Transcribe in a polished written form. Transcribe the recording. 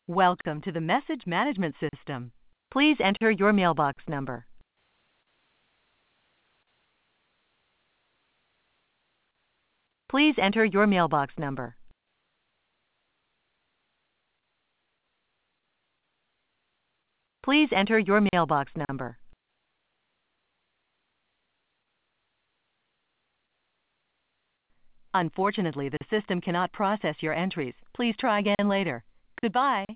Welcome to the message management system. Please enter your mailbox number. Please enter your mailbox number. Please enter your mailbox number. Unfortunately, the system cannot process your entries. Please try again later. Goodbye.